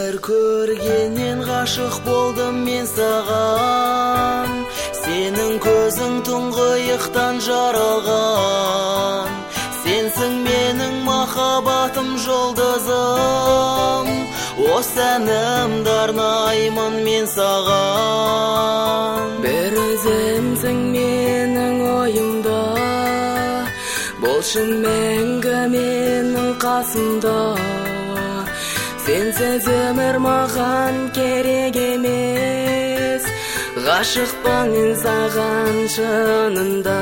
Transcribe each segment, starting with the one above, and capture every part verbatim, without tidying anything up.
бір көргеннен ғашық болдым мен саған. Сенің көзің тұңғиықтан жаралған. Сенсің менің махаббатым жұлдызым. Осы әнімді арнаймын мен саған. Бір өзіңсің менің ойымда, болшың мәңгі менің қасымда. Сенсіз өмір маған керек емес, ғашықпын мен саған шынында.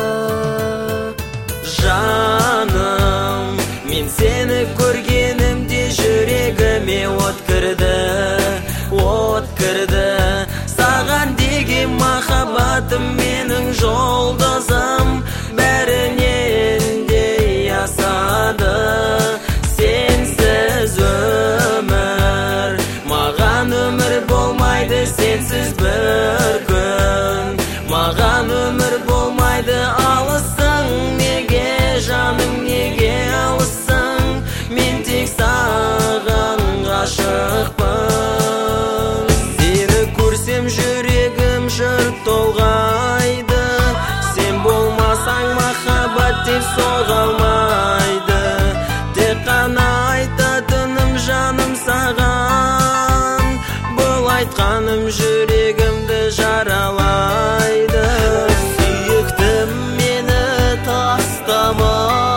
Жаным, мен сені көргенімде жүрегіме от кірді, от кірді. Саған деген махаббатым менің жұлдызым, бәрінен де ясады. Сенсіз өмір, маған өмір болмайды, сенсіз бір күн. Маған өмір болмайды, алысың неге, жаным неге алысың? Мен тек саған ғашықпын. Сені көрсем жүрегім жырт толғайды. Сен болмасаң махаббат деп соға алмайды. Тек қана айтатыным жаным саған, бұл айтқаным жүрегімді жаралайды. Сүйіктім, мені тастама,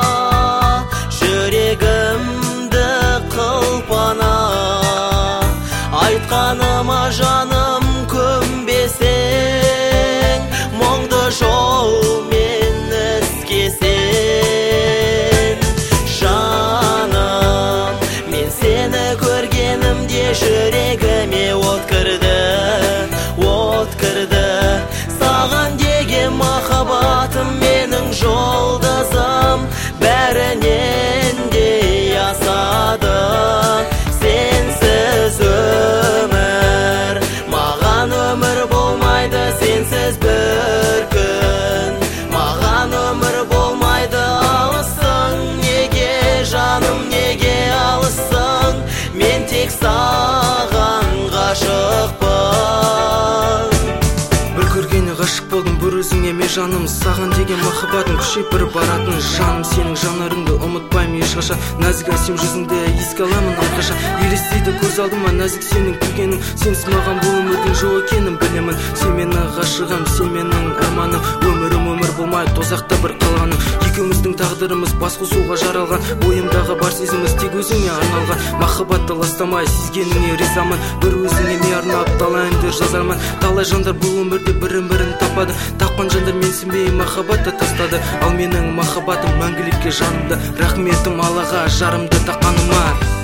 жүрегімді қылпана. Айтқаныма жаным көнбесең, мұңды жолмен ізкесең. Жаным, мен сені көргенімде жүрегіме от кірді, от кірді. Саған деген махаббатым менің жұлдызым, бәрінен де ясады. Сенсіз өмір, маған өмір болмайды, сенсіз бір күн. Маған өмір болмайды, алысың неге, жаным неге алысың? Мен тек саған ғашықпын. Бір көргенде ғашық болдым, бір өзіңе ме жаным. Саған деген махаббатым күшейіп бір баратын. Жаным, сенің жанарыңды ұмытпаймын ешқашан. Нәзік әсем жүзіңді еске аламын әрқашан. Елестейді көз алдыма нәзік сенің күлгенің. Сенсіз маған бұл өмірдің жоқ екенін білемін. Сен менің ғашығым, сен менің арманым. Өмірім өмір болмай тозақта бір қалғаным. Екеуміздің тағдырымыз бас қосуға жаралған. Ойымдағы бар сезіміз тек өзіңе арналған. Махаббатты ластамай сезгеніңе ризамын. Бір өзіңе ме арнап талай әндер жазармын. Талай жандар бұл өмірде бірін-бірін тапады. Тапқан жандар менсінбей махаббатты тастады. Ал менің махаббатым мәңгілікке жанымда. Рахметім Аллаға жарымды таққаныма.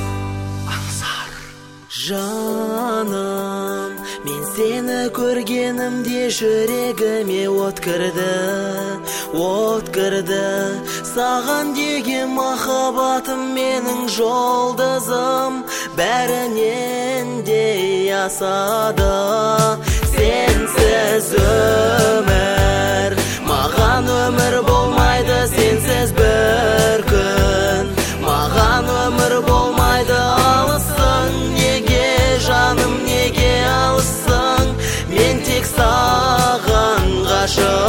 Жаным, мен сені көргенімде жүрегіме от кірді, от кірді. Саған деген махаббатым менің жұлдызым, бәрінен де ясады. Сенсіз өмір, маған өмір болмайды, сенсіз бір күн. Маған өмір болмайды, алысың неге, жаным неге алысың? Мен тек саған ғашық